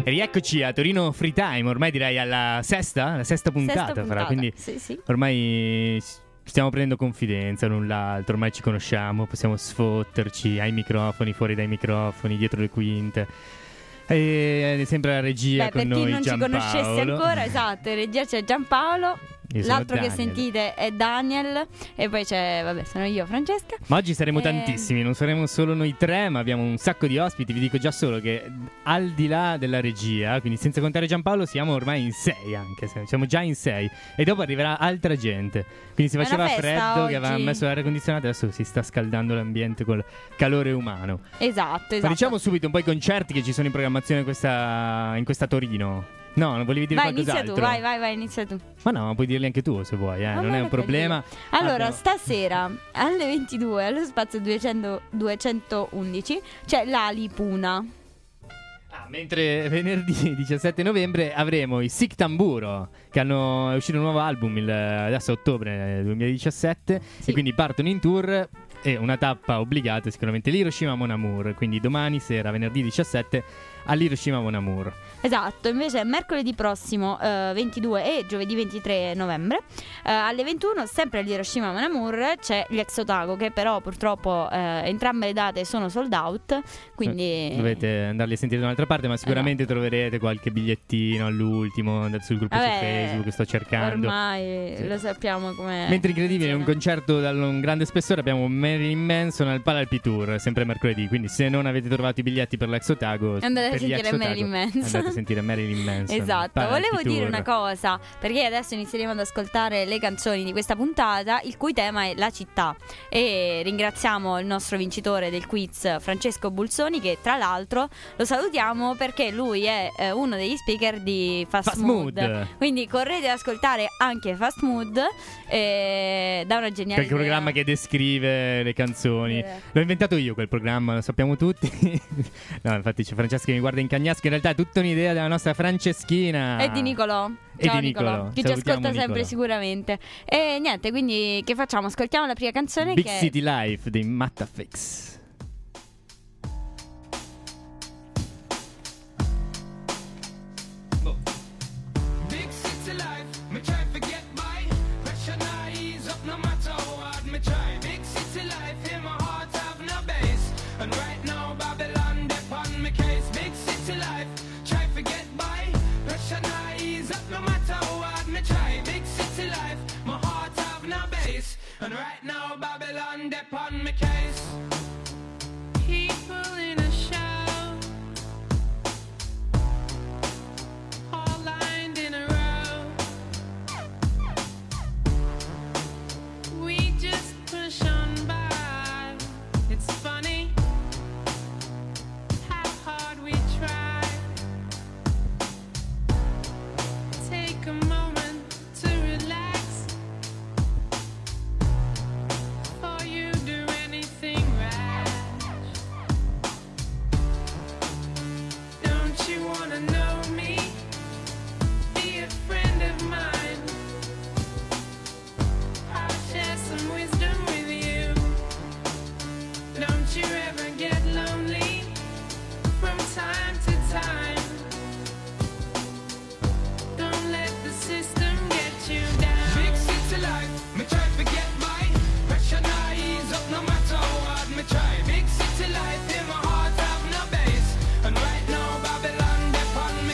E rieccoci a Torino Free Time, ormai direi alla sesta puntata. Farà, quindi sì. Ormai stiamo prendendo confidenza l'un l'altro, ormai ci conosciamo, possiamo sfotterci ai microfoni, fuori dai microfoni, dietro le quinte. E sempre la regia con noi, per chi non Giampaolo. ci conoscesse ancora, esatto, in regia c'è Giampaolo. L'altro Daniel. che sentite è Daniel. E poi sono io, Francesca. Ma oggi saremo tantissimi, non saremo solo noi tre, ma abbiamo un sacco di ospiti. Vi dico già solo che al di là della regia, quindi senza contare Giampaolo, siamo ormai in 6 anche, siamo già in 6. E dopo arriverà altra gente. Quindi si faceva freddo, che aveva messo l'aria condizionata, adesso si sta scaldando l'ambiente col calore umano. Esatto. Ma diciamo subito un po' i concerti che ci sono in programmazione in questa Torino. No, non volevi dire qualcos'altro? Vai, inizia tu. Ma no, puoi dirli anche tu se vuoi, non è un problema. Allora, stasera alle 22 allo spazio 211 c'è l'Ali Puna. Mentre venerdì 17 novembre avremo i Sic Tamburo, che è uscito un nuovo album adesso a ottobre 2017, sì. E quindi partono in tour. E una tappa obbligata è sicuramente l'Hiroshima Mon Amour. Quindi domani sera, venerdì 17, all'Hiroshima Mon Amour. Esatto, invece mercoledì prossimo 22 e giovedì 23 novembre alle 21, sempre all'Hiroshima Mon Amour, c'è gli Ex Otago, che però purtroppo entrambe le date sono sold out, quindi dovete andarli a sentire da un'altra parte, ma sicuramente troverete qualche bigliettino all'ultimo. Andate sul gruppo su Facebook che sto cercando. Ormai lo sappiamo com'è. Mentre incredibile, un concerto da un grande spessore, abbiamo Marilyn Manson al Palazzo Tour, sempre mercoledì, quindi se non avete trovato i biglietti per l'Ex Otago, andate a sentire Marilyn Manson. Andate a sentire Marilyn Manson. Esatto, volevo dire una cosa, perché adesso inizieremo ad ascoltare le canzoni di questa puntata, il cui tema è la città. E ringraziamo il nostro vincitore del quiz, Francesco Bulzoni, che tra l'altro lo salutiamo perché lui è uno degli speaker di Fast Mood. Quindi correte ad ascoltare anche Fast Mood, da una geniale quel programma che descrive le canzoni. L'ho inventato io quel programma, lo sappiamo tutti. No, infatti c'è Francesca che mi guarda in cagnasco, in realtà è tutta un'idea della nostra Franceschina e di Nicolò. Ciao Nicolò, che ci ascolta sempre sicuramente. E niente, quindi che facciamo? Ascoltiamo la prima canzone, Big City Life dei Mattafix. And right now Babylon dep on me case. People in a show, all lined in a row. We just push on by. It's funny how hard we try. Take a moment to relax. Try big city life in my heart have no base, and right now Babylon dep on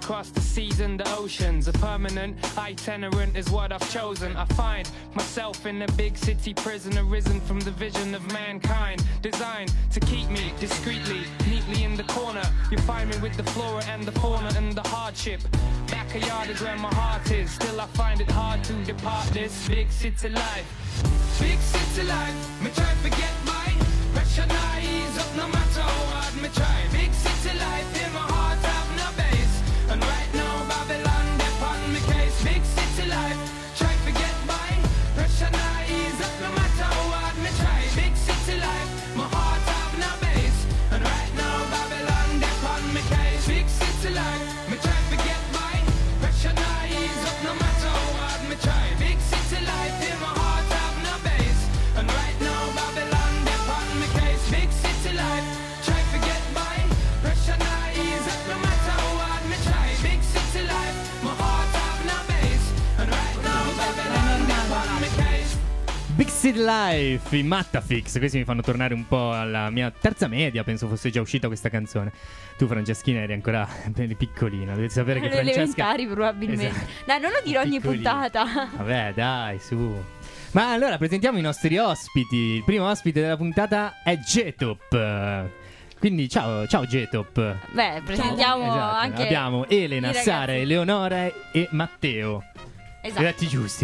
across the seas and the oceans. A permanent itinerant is what I've chosen. I find myself in a big city prison, arisen from the vision of mankind, designed to keep me discreetly, neatly in the corner. You find me with the flora and the fauna and the hardship. Backyard is where my heart is. Still I find it hard to depart this big city life. Big city life, me try to forget my pressure, not ease up no matter how hard me try. Big city life, in my heart have no base. And right now Babylon, they on me case. Big city life, try to forget my pressure, not ease up no matter how hard me try. Big city life, my heart have no base. And right now Babylon, they on me case. Big city life, me try to forget my pressure, not ease up no matter how hard me try. Big city life, in my heart have no base. And right now Babylon, they on me case. Big city life, try to forget my pressure, not ease up no matter how hard me try. Big city life, my heart have no base. And right now Babylon, they on me case. Big City Life, i Mattafix. Questi mi fanno tornare un po' alla mia terza media. Penso fosse già uscita questa canzone. Tu, Franceschina, eri ancora piccolina. Dovete sapere che Le Francesca... elementari probabilmente. Esatto. Dai, non lo dirò ogni Piccolina. puntata. Vabbè, dai, su. Ma allora presentiamo i nostri ospiti. Il primo ospite della puntata è Getop. Quindi ciao Getop. Beh, presentiamo Esatto, anche abbiamo Elena, i ragazzi. Sara, Eleonora e Matteo. Esatto. Esatti giusti.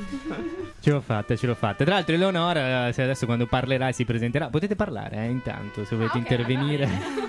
Ce l'ho fatta. Tra l'altro Eleonora, se adesso quando parlerà e si presenterà, potete parlare intanto se volete ok, intervenire.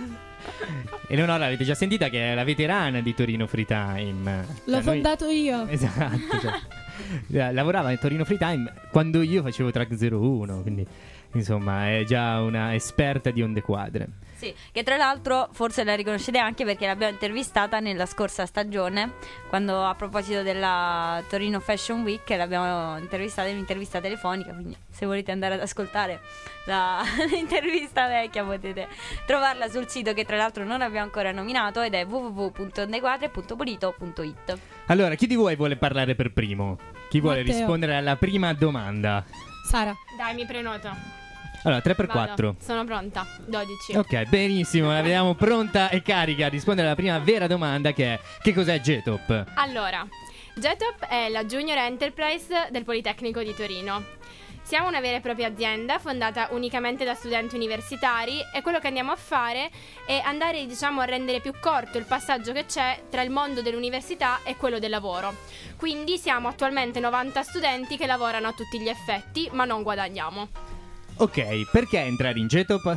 Eleonora l'avete già sentita, che è la veterana di Torino Free Time. L'ho Noi- fondato io. Esatto, lavorava a Torino Free Time quando io facevo Track 01, quindi insomma è già una esperta di onde quadre. Sì, che tra l'altro forse la riconoscete anche perché l'abbiamo intervistata nella scorsa stagione, quando a proposito della Torino Fashion Week l'abbiamo intervistata in un'intervista telefonica, quindi se volete andare ad ascoltare l'intervista vecchia potete trovarla sul sito che tra l'altro non abbiamo ancora nominato ed è www.ondequadre.polito.it. Allora, chi di voi vuole parlare per primo? Chi vuole Matteo. rispondere alla prima domanda? Sara. Dai, mi prenoto. Allora, 3x4. Vado. Sono pronta. 12. Ok, benissimo, la vediamo pronta e carica a rispondere alla prima vera domanda, che è: che cos'è Getop? Allora, Getop è la Junior Enterprise del Politecnico di Torino. Siamo una vera e propria azienda fondata unicamente da studenti universitari e quello che andiamo a fare è andare, diciamo, a rendere più corto il passaggio che c'è tra il mondo dell'università e quello del lavoro. Quindi siamo attualmente 90 studenti che lavorano a tutti gli effetti, ma non guadagniamo. Ok, perché entrare in Getop?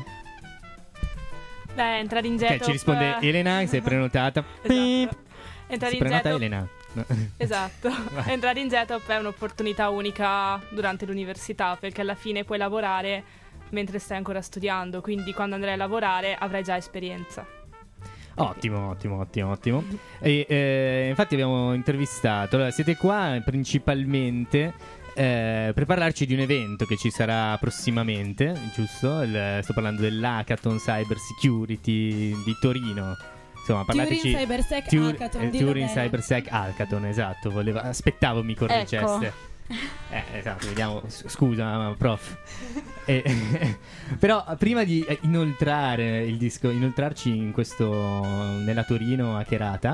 Beh, entrare in Ok, Getop. ci risponde Elena, che sei prenotata. Esatto. Entrare Si in prenota Getop. Elena. No. Esatto. Vai. Entrare in Getop è un'opportunità unica durante l'università, perché alla fine puoi lavorare mentre stai ancora studiando, quindi quando andrai a lavorare avrai già esperienza. Ottimo. E infatti abbiamo intervistato. Allora, siete qua principalmente per parlarci di un evento che ci sarà prossimamente, giusto? Sto parlando dell'Hackathon Cyber Security di Torino. Insomma, parlateci. Turin Cybersec Hackathon, dillo Turin bene. Cybersec Hackathon, esatto. Aspettavo mi correggeste. Ecco. Esatto, vediamo. Scusa, prof. Però prima di inoltrare il disco, inoltrarci in questo nella Torino hackerata,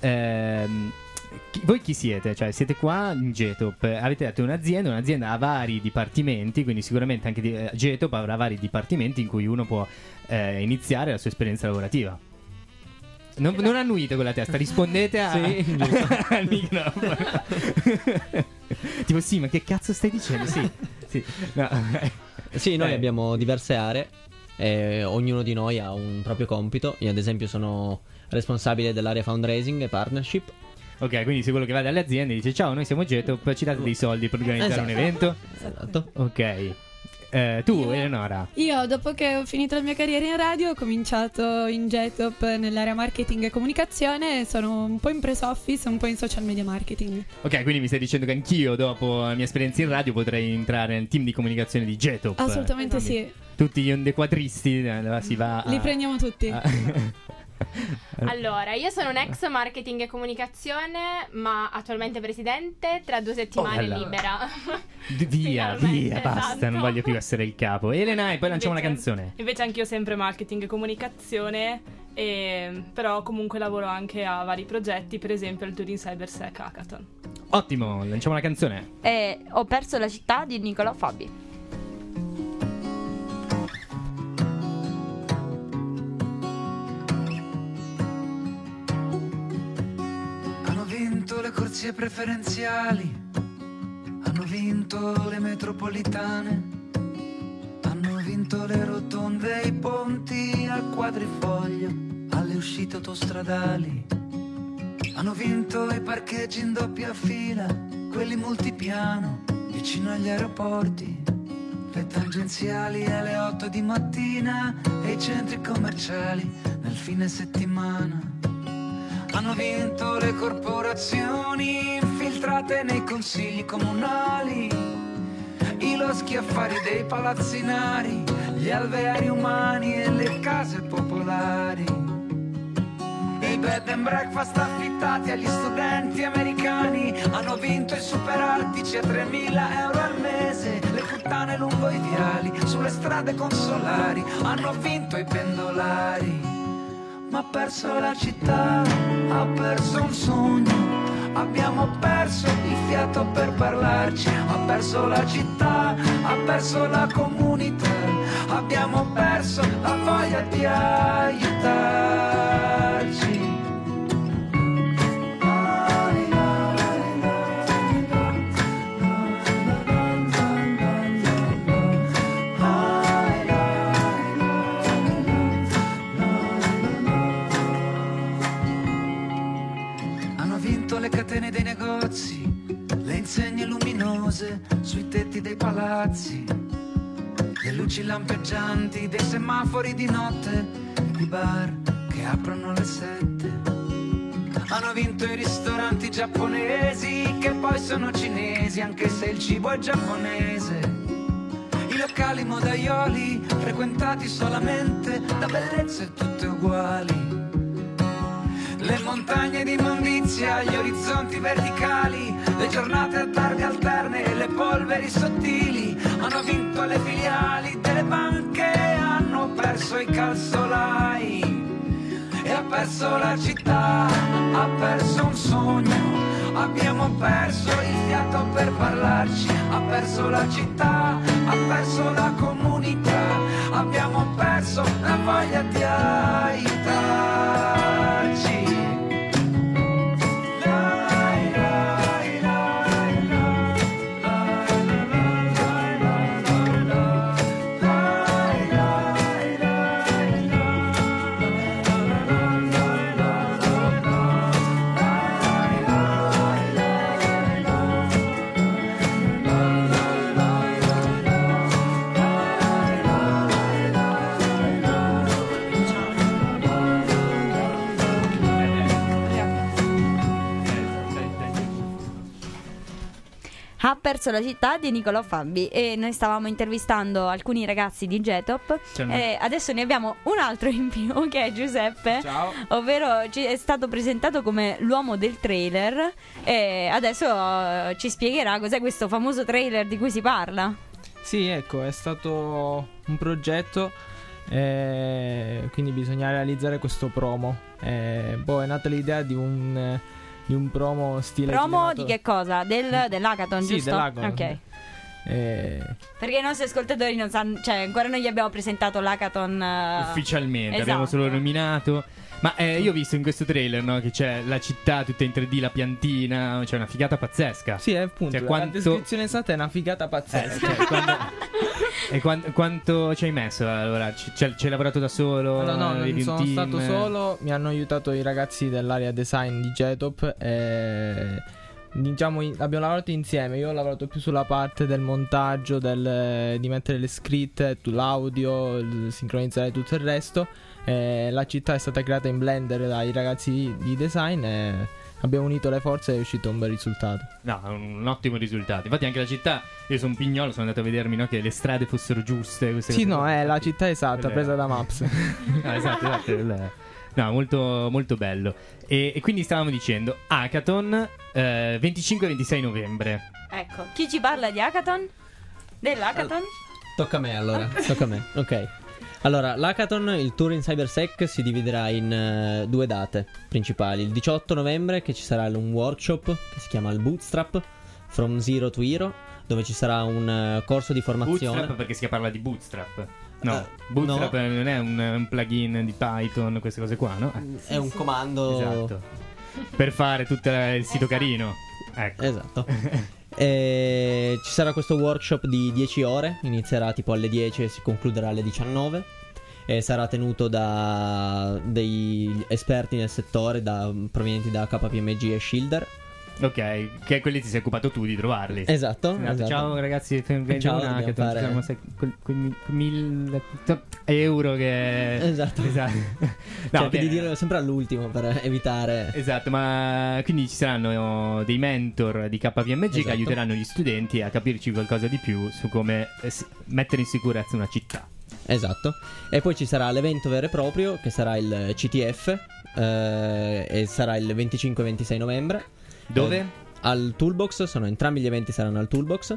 voi chi siete? Cioè, siete qua in Getop, avete detto un'azienda ha vari dipartimenti, quindi sicuramente anche Getop avrà vari dipartimenti in cui uno può iniziare la sua esperienza lavorativa. Non annuite con la testa, rispondete al microfono. Tipo, sì, ma che cazzo stai dicendo? Sì. No. Sì, noi abbiamo diverse aree e ognuno di noi ha un proprio compito. Io ad esempio sono responsabile dell'area fundraising e partnership. Ok, quindi sei quello che va dalle aziende e dice: ciao, noi siamo Getop, ci date dei soldi per organizzare un evento? Esatto. Ok. Tu, Eleonora. Io, dopo che ho finito la mia carriera in radio, ho cominciato in Getop nell'area marketing e comunicazione. Sono un po' in press office, un po' in social media marketing. Ok, quindi mi stai dicendo che anch'io, dopo la mia esperienza in radio, potrei entrare nel team di comunicazione di Getop? Assolutamente sì. Tutti gli ondequadristi, si va Li prendiamo tutti. Allora, io sono un ex marketing e comunicazione, ma attualmente presidente, tra 2 settimane là. libera. Via, Finalmente, basta, esatto. non voglio più essere il capo. Elena, e poi lanciamo una canzone. Invece anch'io sempre marketing e comunicazione Però comunque lavoro anche a vari progetti, per esempio il Turin CyberSec Hackathon. Ottimo, lanciamo una canzone. Ho perso la città di Nicolò Fabi. Hanno vinto le corsie preferenziali, hanno vinto le metropolitane, hanno vinto le rotonde e i ponti al quadrifoglio, alle uscite autostradali. Hanno vinto i parcheggi in doppia fila, quelli multipiano, vicino agli aeroporti, le tangenziali alle 8 di mattina e i centri commerciali nel fine settimana. Hanno vinto le corporazioni infiltrate nei consigli comunali, i loschi affari dei palazzinari, gli alveari umani e le case popolari, i bed and breakfast affittati agli studenti americani. Hanno vinto i superartici a 3.000 euro al mese, le puttane lungo i viali, sulle strade consolari. Hanno vinto i pendolari, ma ha perso la città, ha perso un sogno. Abbiamo perso il fiato per parlarci, ha perso la città, ha perso la comunità, abbiamo perso la voglia di aiutarci. Le catene dei negozi, le insegne luminose sui tetti dei palazzi, le luci lampeggianti dei semafori di notte, i bar che aprono alle 7. Hanno vinto i ristoranti giapponesi che poi sono cinesi, anche se il cibo è giapponese. I locali modaioli frequentati solamente da bellezze tutte uguali. Le montagne di immondizia, gli orizzonti verticali, le giornate a targhe alterne e le polveri sottili. Hanno vinto le filiali delle banche, hanno perso i calzolai e ha perso la città, ha perso un sogno. Abbiamo perso il fiato per parlarci, ha perso la città, ha perso la comunità, abbiamo perso la voglia di aiutarci. Ha perso la città di Nicolò Fabi, e noi stavamo intervistando alcuni ragazzi di Getop e adesso ne abbiamo un altro in più, che è Giuseppe. Ciao. Ovvero è stato presentato come l'uomo del trailer, e adesso ci spiegherà cos'è questo famoso trailer di cui si parla. Sì, ecco, è stato un progetto, quindi bisogna realizzare questo promo. Poi è nata l'idea di un promo stile promo di che cosa? Dell'hackathon, sì, giusto? dell'hackathon. Ok. Perché i nostri ascoltatori non sanno, cioè ancora non gli abbiamo presentato l'hackathon ufficialmente, esatto. Abbiamo solo nominato. Ma io ho visto in questo trailer, no, che c'è la città tutta in 3D, la piantina, c'è una figata pazzesca. Sì, appunto, cioè, la descrizione esatta è una figata pazzesca. Quanto ci hai messo a lavorarci? Ci hai lavorato da solo? No, non Avevi un sono team? stato solo, mi hanno aiutato i ragazzi dell'area design di Getop. Diciamo, abbiamo lavorato insieme. Io ho lavorato più sulla parte del montaggio, di mettere le scritte, l'audio, sincronizzare tutto il resto. La città è stata creata in Blender dai ragazzi di design e abbiamo unito le forze e è uscito un bel risultato. No, un ottimo risultato. Infatti anche la città, io sono pignolo, sono andato a vedermi, no, che le strade fossero giuste. Sì, no, è la città esatta, presa da Maps. No, esatto. No, molto, molto bello. E quindi stavamo dicendo Hackathon 25-26 novembre. Ecco, chi ci parla di Hackathon? Dell'Hackathon? Tocca a me allora, tocca a me, ok. Allora, l'hackathon, il tour in CyberSec si dividerà in 2 date principali. Il 18 novembre che ci sarà un workshop che si chiama il Bootstrap From Zero to Hero, dove ci sarà un corso di formazione. Bootstrap perché si parla di Bootstrap. No, Bootstrap no. Non è un plugin di Python, queste cose qua, no? È un comando. Esatto. Per fare tutto il sito carino. Ecco. Esatto. Ci sarà questo workshop di 10 ore, inizierà tipo alle 10 e si concluderà alle 19. E sarà tenuto da degli esperti nel settore provenienti da KPMG e Schilder. Ok, che quelli ti sei occupato tu di trovarli. Esatto. Ciao ragazzi, Ciao, che fare... quei 1.000 euro che... Esatto. No, cerca di dirlo sempre all'ultimo per evitare. Esatto, ma quindi ci saranno dei mentor di KPMG esatto. che aiuteranno gli studenti a capirci qualcosa di più su come mettere in sicurezza una città. Esatto. E poi ci sarà l'evento vero e proprio, che sarà il CTF, e sarà il 25-26 novembre. Dove? Al Toolbox, entrambi gli eventi saranno al Toolbox.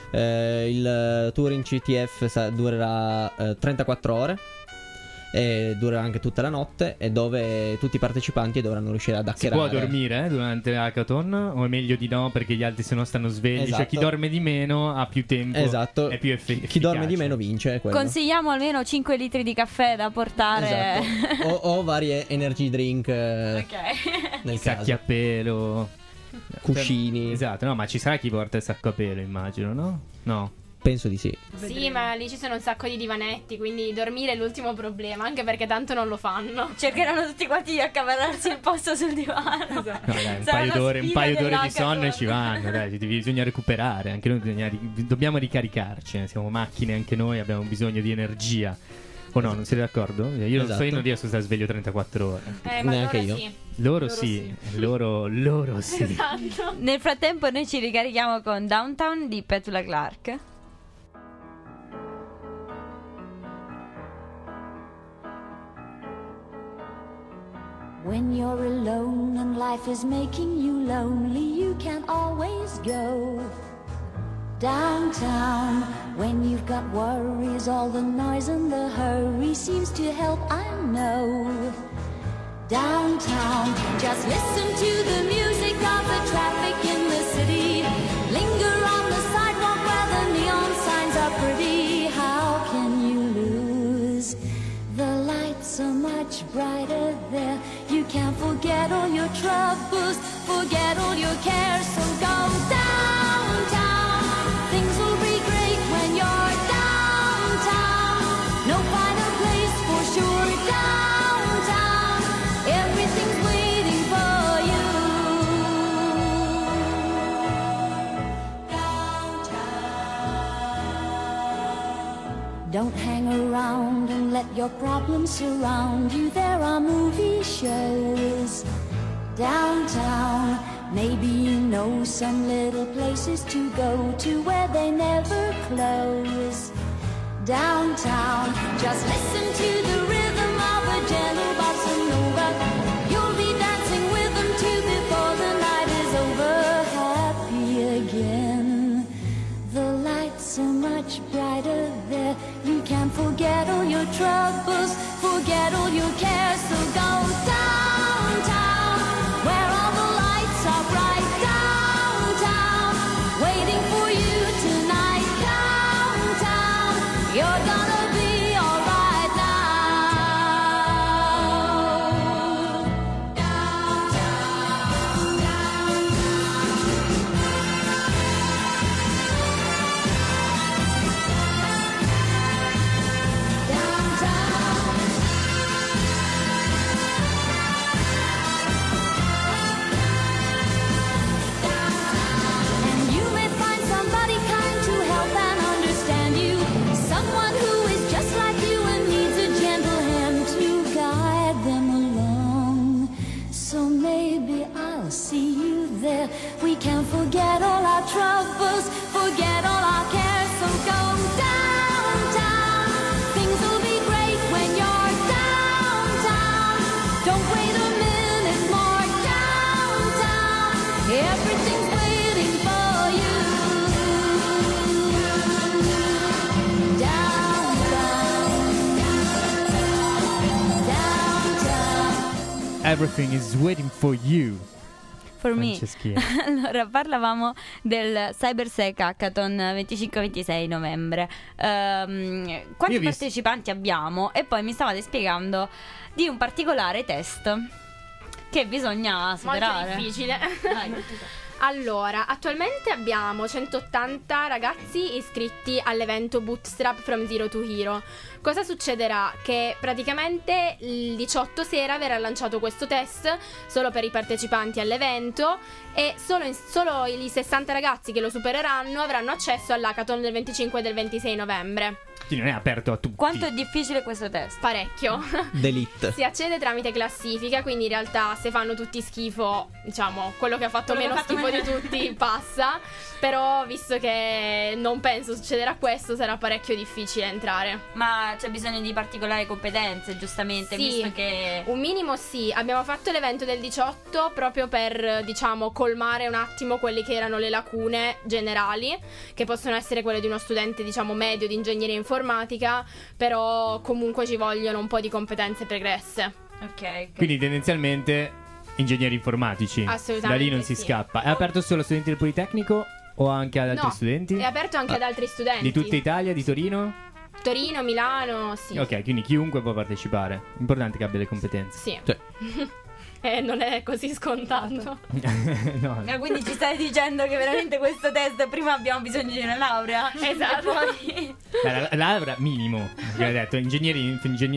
Il tour in CTF durerà 34 ore e durerà anche tutta la notte, e dove tutti i partecipanti dovranno riuscire ad hackerare. Si può dormire durante l'hackathon, o è meglio di no perché gli altri se no stanno svegli? Esatto. Cioè chi dorme di meno ha più tempo. Esatto. È più Chi dorme di meno vince, quello. Consigliamo almeno 5 litri di caffè da portare. Esatto. o varie energy drink nel sacchi a pelo, cuscini. Esatto, no, ma ci sarà chi porta il sacco a pelo, immagino, no? No. Penso di sì. Sì, ma lì ci sono un sacco di divanetti, quindi dormire è l'ultimo problema, anche perché tanto non lo fanno. Cercheranno tutti quanti di accavallarsi il posto sul divano. Esatto. No, dai, un paio d'ore di sonno ci vanno, dai, bisogna recuperare, anche noi dobbiamo ricaricarci, siamo macchine anche noi, abbiamo bisogno di energia. O no, non siete d'accordo? Io non so, io non riesco a stare sveglio 34 ore. Ma neanche io. Sì. Loro sì. Loro sì. Esatto. Nel frattempo noi ci ricarichiamo con Downtown di Petula Clark. When you're alone and life is making you lonely, you can always go downtown. When you've got worries, all the noise and the hurry seems to help, I know. Downtown, just listen to the music of the traffic in the city. Linger on the sidewalk where the neon signs are pretty. How can you lose? The lights are much brighter there. You can't forget all your troubles, forget all your cares. So go downtown. Things will be great when you're downtown. No finer place for sure. Downtown, everything's waiting for you. Downtown. Don't hang around and let your problems surround you. There are movie shows downtown. Maybe you know some little places to go to where they never close. Downtown, just listen to the rhythm of a gentle bossa nova. You'll be dancing with them too before the night is over. Happy again. The lights are much brighter there. You can't forget all your troubles, forget all your cares. So go downtown, where all the lights are bright. Downtown, waiting for you tonight. Downtown, you're gonna be alright now. Everything is waiting for you. For me. Franceschina. Allora, parlavamo del CyberSec Hackathon 25-26 novembre. Quanti partecipanti abbiamo? E poi mi stavate spiegando di un particolare test che bisogna superare. Molto difficile. Allora, attualmente abbiamo 180 ragazzi iscritti all'evento Bootstrap from Zero to Hero. Cosa succederà? Che praticamente il 18 sera verrà lanciato questo test solo per i partecipanti all'evento e solo i 60 ragazzi che lo supereranno avranno accesso all'hackathon del 25 e del 26 novembre. Quindi non è aperto a tutti. Quanto è difficile questo test? Parecchio. D'elite. Si accede tramite classifica, quindi in realtà se fanno tutti schifo, diciamo, quello che ha fatto meno schifo di tutti passa. Però visto che non penso succederà questo, sarà parecchio difficile entrare. Ma c'è bisogno di particolari competenze, giustamente, sì, visto che un minimo sì. Abbiamo fatto l'evento del 18 proprio per, diciamo, colmare un attimo quelle che erano le lacune generali, che possono essere quelle di uno studente, diciamo, medio di ingegneria informatica, però comunque ci vogliono un po' di competenze pregresse. Ok. Quindi tendenzialmente ingegneri informatici. Assolutamente. Da lì non si scappa. È aperto solo a studenti del Politecnico o anche ad altri No, studenti? è aperto anche ad altri studenti. Di tutta Italia, di Torino? Torino, Milano, sì. Ok, quindi chiunque può partecipare. Importante che abbia le competenze. Sì. Sì. Non è così scontato. No. Quindi ci stai dicendo che veramente questo test prima abbiamo bisogno di una laurea? Esatto. E poi La laurea minimo, come ho detto, ingegneri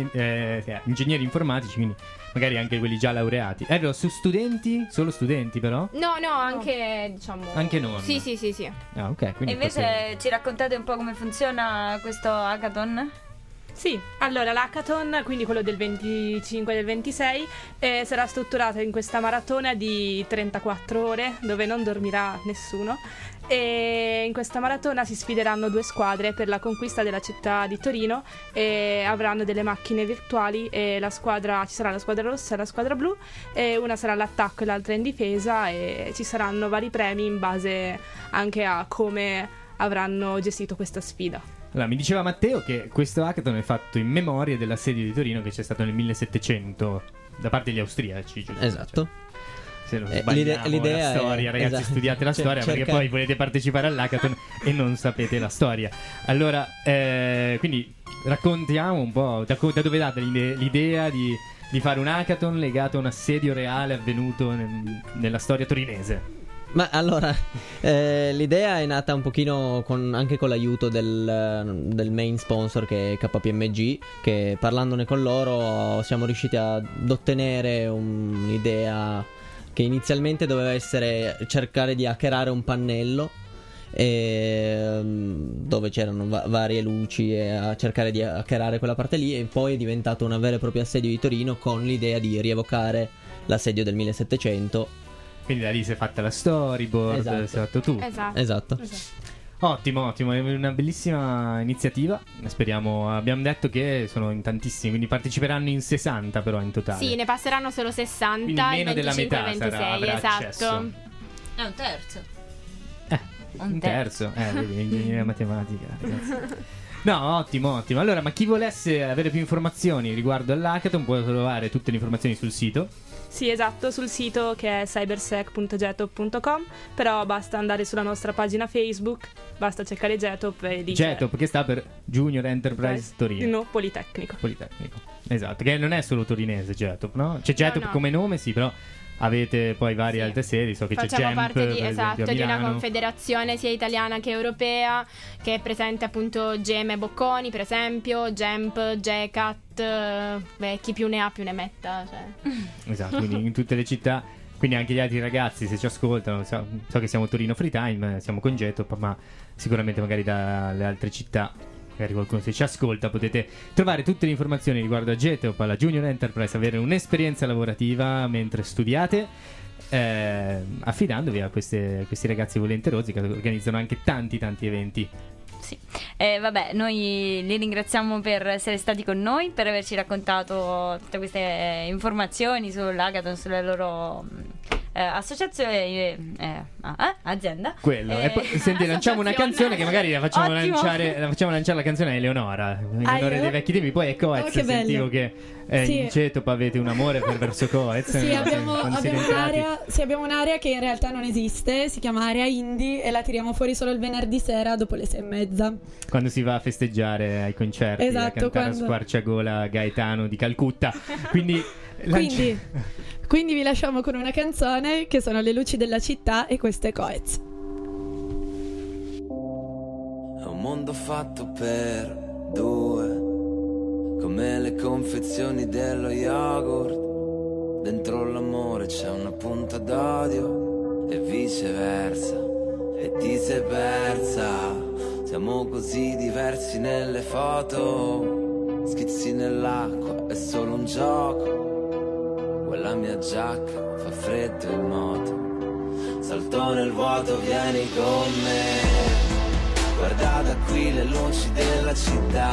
informatici, quindi magari anche quelli già laureati. Su studenti? Solo studenti però? No, anche, diciamo, anche non. Sì. Ah, ok. Quindi E invece ci raccontate un po' come funziona questo hackathon? Sì, allora l'hackathon, quindi quello del 25 e del 26, sarà strutturato in questa maratona di 34 ore dove non dormirà nessuno. E in questa maratona si sfideranno 2 squadre per la conquista della città di Torino e avranno delle macchine virtuali e ci sarà la squadra rossa e la squadra blu, e una sarà all'attacco e l'altra in difesa, e ci saranno vari premi in base anche a come avranno gestito questa sfida. Allora, mi diceva Matteo che questo hackathon è fatto in memoria dell'assedio di Torino che c'è stato nel 1700 da parte degli austriaci, giusto? Esatto. Se non sbagliamo l'idea la storia, è, ragazzi, esatto, studiate la storia perché poi volete partecipare all'hackathon e non sapete la storia. Allora, quindi raccontiamo un po' da dove date l'idea di fare un hackathon legato a un assedio reale avvenuto nella storia torinese. Ma allora, l'idea è nata un pochino anche con l'aiuto del main sponsor che è KPMG, che parlandone con loro siamo riusciti ad ottenere un'idea che inizialmente doveva essere cercare di hackerare un pannello dove c'erano varie luci, e a cercare di hackerare quella parte lì, e poi è diventato una vera e propria assedio di Torino con l'idea di rievocare l'assedio del 1700. Quindi da lì si è fatta la storyboard, Esatto. si è fatto tutto. Esatto. Ottimo, è una bellissima iniziativa. Speriamo, abbiamo detto che sono in tantissimi, quindi parteciperanno in 60 però in totale. Sì, ne passeranno solo 60, quindi meno il 25 della metà e il 26, avrà esatto. accesso. È un terzo. Un terzo. Vedi, ingegneria matematica, ragazzi. No, ottimo. Allora, ma chi volesse avere più informazioni riguardo all'hackathon può trovare tutte le informazioni sul sito. Sì, esatto, sul sito che è cybersec.getop.com, però basta andare sulla nostra pagina Facebook, basta cercare Getop e lì Getop, che sta per Junior Enterprise Torino. No, Politecnico. Esatto, che non è solo torinese Getop, no? C'è Getop No. come nome, sì, però avete poi varie altre sedi, so che Facciamo c'è parte GEMP, per esempio, a di una Milano. confederazione sia italiana che europea, che è presente appunto GM Bocconi, per esempio, GEMP, GECAT, chi più ne ha più ne metta, cioè. Esatto, quindi in tutte le città. Quindi anche gli altri ragazzi, se ci ascoltano, so che siamo Torino Free Time, siamo con Getop, ma sicuramente magari dalle altre città, magari qualcuno se ci ascolta, potete trovare tutte le informazioni riguardo a Getop, alla Junior Enterprise, avere un'esperienza lavorativa mentre studiate, affidandovi a questi ragazzi volenterosi che organizzano anche tanti eventi. Sì. Vabbè, noi li ringraziamo per essere stati con noi, per averci raccontato tutte queste informazioni sull'hackathon, sulle loro associazione, azienda. Quello. E poi senti, lanciamo una canzone che magari la facciamo lanciare la canzone a Eleonora. Eleonora dei vecchi tempi. Poi è Coez. che Sentivo che in Cetop avete un amore verso Coez. Sì, abbiamo un'area che in realtà non esiste, si chiama area indie e la tiriamo fuori solo il venerdì sera dopo le 6:30. Quando si va a festeggiare ai concerti, a cantare a squarciagola Gaetano di Calcutta. Quindi vi lasciamo con una canzone che sono Le luci della città e questo è Coez. È un mondo fatto per due, come le confezioni dello yogurt. Dentro l'amore c'è una punta d'odio e viceversa, e ti sei persa. Siamo così diversi nelle foto, schizzi nell'acqua, è solo un gioco. Quella mia giacca fa freddo in moto, salto nel vuoto, vieni con me. Guarda da qui le luci della città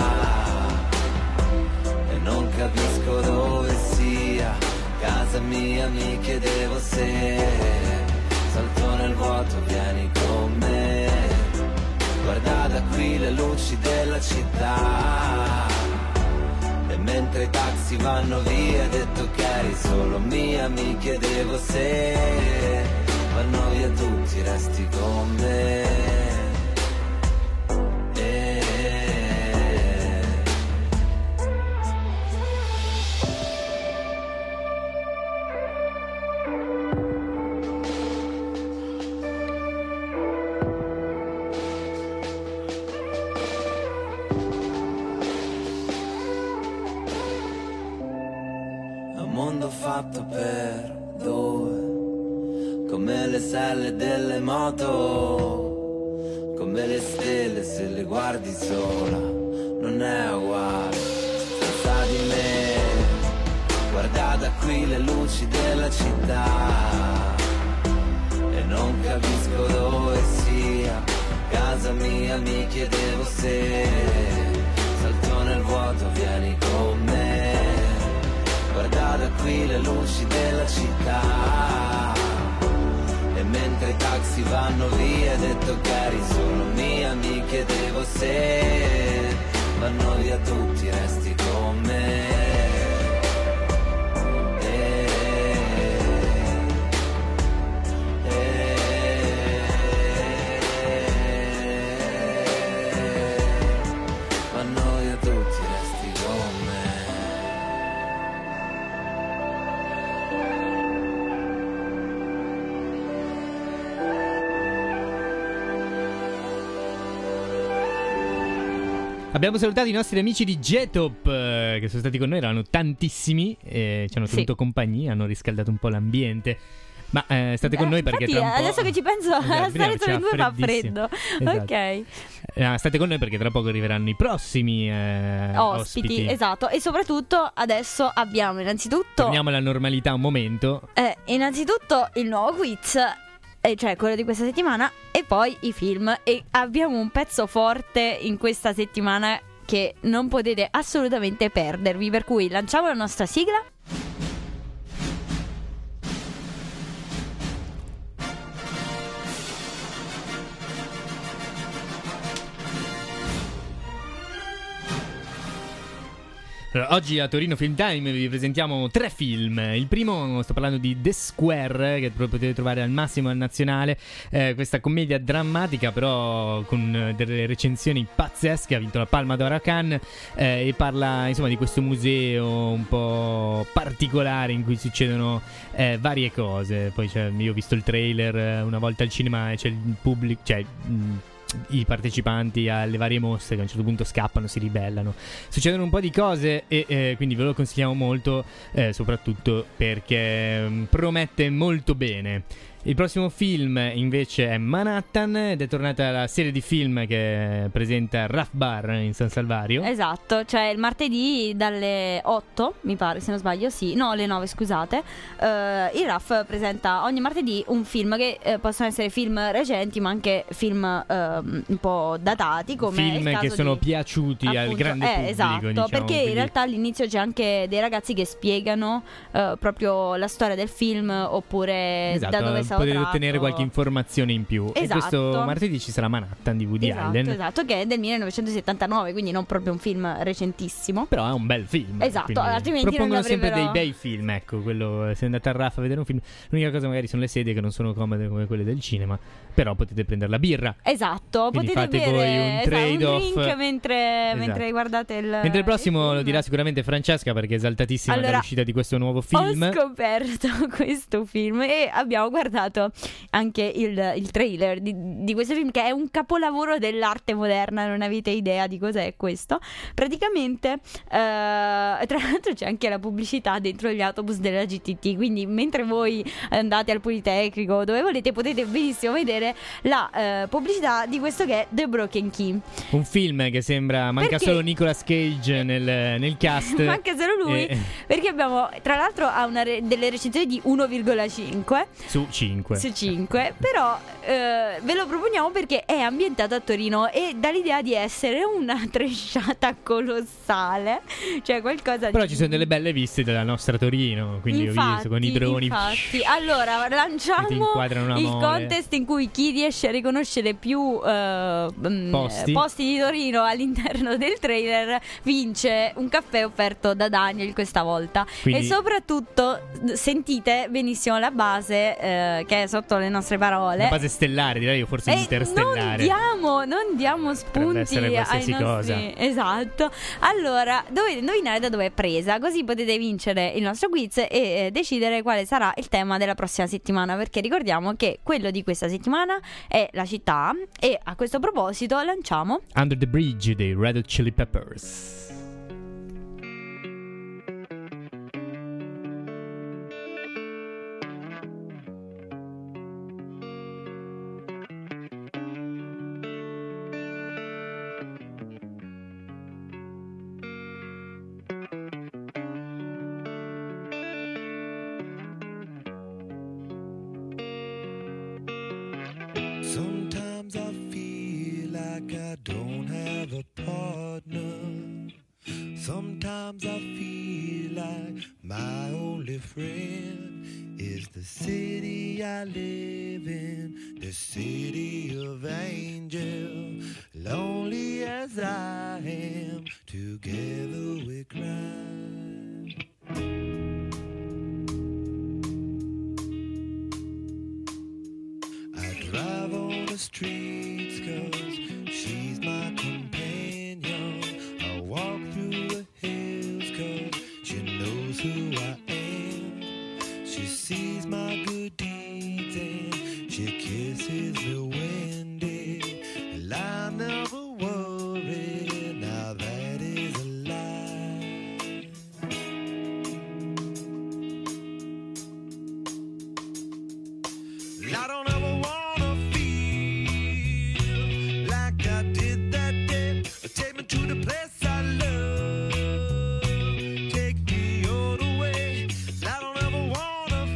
e non capisco dove sia casa mia, mi chiedevo se salto nel vuoto, vieni con me. Guarda da qui le luci della città e mentre i taxi vanno via, hai detto che eri solo mia, mi chiedevo se vanno via tutti, resti con me. Fatto per due, come le selle delle moto, come le stelle se le guardi sola, non è uguale senza di me. Guarda da qui le luci della città e non capisco dove sia casa mia, mi chiedevo se salto nel vuoto, vieni con me. Guarda da qui le luci della città e mentre i taxi vanno via, hai detto che eri solo mia, mi chiedevo se vanno via tutti, resti con me. Vanno via tutti, resti con me. Abbiamo salutato i nostri amici di Jetop che sono stati con noi, erano tantissimi e ci hanno tenuto compagnia, hanno riscaldato un po' l'ambiente. Ma state con noi perché tra un po'... adesso che ci penso, stare solo in due fa freddo. Esatto. Ok. State con noi perché tra poco arriveranno i prossimi ospiti. Esatto. E soprattutto adesso abbiamo innanzitutto... Torniamo alla normalità un momento. Innanzitutto il nuovo quiz, cioè quello di questa settimana, e poi i film. E abbiamo un pezzo forte in questa settimana che non potete assolutamente perdervi, per cui lanciamo la nostra sigla. Allora, oggi a Torino Film Time vi presentiamo 3 film. Il primo, sto parlando di The Square, che potete trovare al massimo al Nazionale, questa commedia drammatica però con delle recensioni pazzesche, ha vinto la Palma d'Oro a Cannes, e parla insomma di questo museo un po' particolare in cui succedono varie cose. Poi io ho visto il trailer una volta al cinema e c'è il pubblico, i partecipanti alle varie mostre che a un certo punto scappano, si ribellano, succedono un po' di cose e quindi ve lo consigliamo molto, soprattutto perché promette molto bene. Il prossimo film invece è Manhattan ed è tornata la serie di film che presenta Rough Bar in San Salvario. Esatto, cioè il martedì dalle 8, mi pare, se non sbaglio, alle 9, scusate. Il RAF presenta ogni martedì un film che possono essere film recenti, ma anche film un po' datati, come film il caso che sono piaciuti appunto, al grande pubblico. Esatto, diciamo, perché quindi... in realtà all'inizio c'è anche dei ragazzi che spiegano proprio la storia del film, oppure da dove è stato potete tratto. ottenere qualche informazione in più. Esatto. E questo martedì ci sarà Manhattan di Woody Allen. Esatto, che è del 1979, quindi non proprio un film recentissimo. Però è un bel film. Esatto, altrimenti propongono non sempre dei l'avrebbero... bei film. Ecco, quello, se andate al RAF a vedere un film, l'unica cosa magari sono le sedie che non sono comode come quelle del cinema. Però potete prendere la birra. Esatto, quindi potete fate bere voi un trade-off. un drink mentre guardate il... Mentre il prossimo lo dirà sicuramente Francesca, perché è esaltatissima dall'uscita di questo nuovo film. Ho scoperto questo film e abbiamo guardato anche il trailer di questo film, che è un capolavoro dell'arte moderna. Non avete idea di cos'è questo. Praticamente tra l'altro c'è anche la pubblicità dentro gli autobus della GTT, quindi mentre voi andate al Politecnico, dove volete, potete benissimo vedere la pubblicità di questo che è The Broken Key. Un film che sembra manca solo Nicolas Cage nel cast. Manca solo lui, perché abbiamo, tra l'altro, ha delle recensioni di 1,5 su 5. Però ve lo proponiamo perché è ambientato a Torino e dà l'idea di essere una tresciata colossale, cioè qualcosa Però ci sono delle belle viste della nostra Torino, quindi ho visto con i droni. Infatti, allora lanciamo il contest in cui chi riesce a riconoscere più posti di Torino all'interno del trailer vince un caffè offerto da Daniel questa volta. Quindi... E soprattutto sentite benissimo la base che è sotto le nostre parole. La base stellare, direi io, forse interstellare. Non diamo spunti ai nostri cosa. Esatto. Allora dovete indovinare da dove è presa, così potete vincere il nostro quiz e decidere quale sarà il tema della prossima settimana, perché ricordiamo che quello di questa settimana è la città. E a questo proposito lanciamo Under the Bridge dei Red Hot Chili Peppers. Sometimes I feel like I don't have a partner. Sometimes I feel like my only friend is the city I live in, the city of angels. Lonely as I am, together we cry. Drive on the streets 'cause she's my companion. I walk through the hills 'cause she knows who I am. She sees my good deeds and she kisses the windy. And I never worry, now that is a lie. I don't ever want to the place I love, take me all the way. I don't ever wanna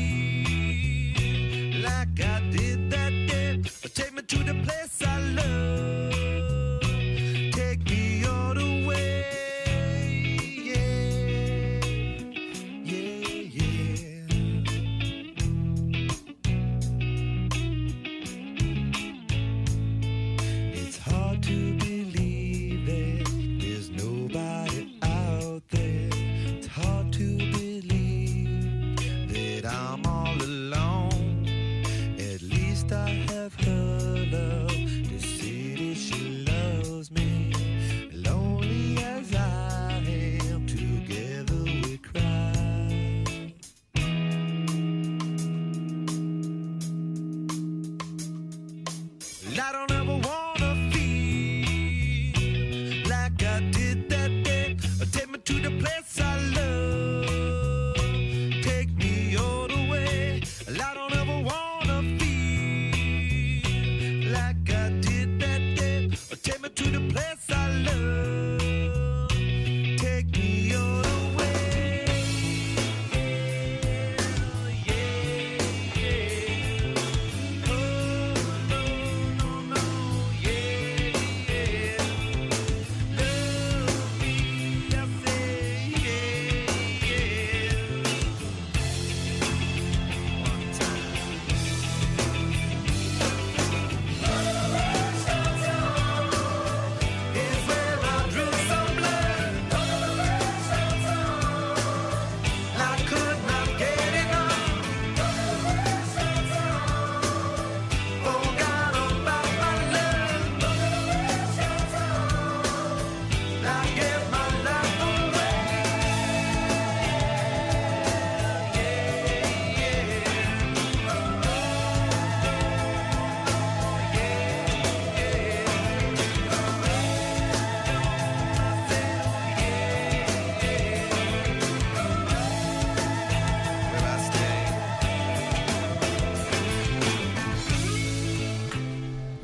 feel like I did that day. Take me to the place I love, take me all the way. Yeah, yeah, yeah. It's hard to believe there's nobody out there. It's hard to believe that I'm all alone. At least I have her love, the city she loves me. Lonely as I am, together we cry. I don't ever wanna feel like I did that day. Take me to the place I love, take me all the way. I don't ever wanna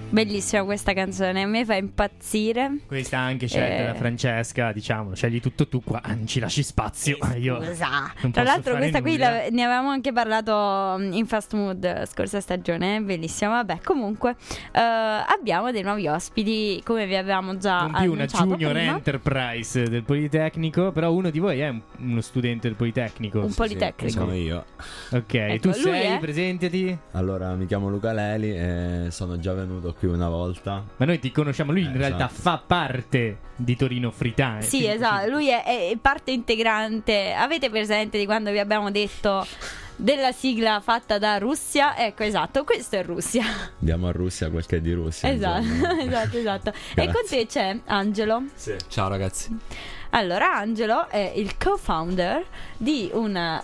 Bellissima questa canzone, a me fa impazzire. Questa anche scelta da Francesca, diciamo, scegli tutto tu, qua non ci lasci spazio. Io Scusa. non Tra posso l'altro fare questa qui nulla. ne avevamo anche parlato in Fast Mood scorsa stagione, bellissima. Vabbè, comunque abbiamo dei nuovi ospiti, come vi avevamo già Non più una annunciato Junior prima. Enterprise del Politecnico, però uno di voi è uno studente del Politecnico. Un Politecnico. Sono io. Ok, Ecco, tu lui sei, è? presentati. Allora, mi chiamo Luca Leli e sono già venuto qui una volta. Ma noi ti conosciamo, lui in realtà Esatto. fa parte di Torino Fritane. Sì, esatto, lui è parte integrante. Avete presente di quando vi abbiamo detto della sigla fatta da Russia? Ecco, esatto, questo è Russia. Andiamo a Russia, quel che è di Russia. Esatto, insomma. esatto. E con te c'è Angelo. Sì. Ciao ragazzi. Allora, Angelo è il co-founder di una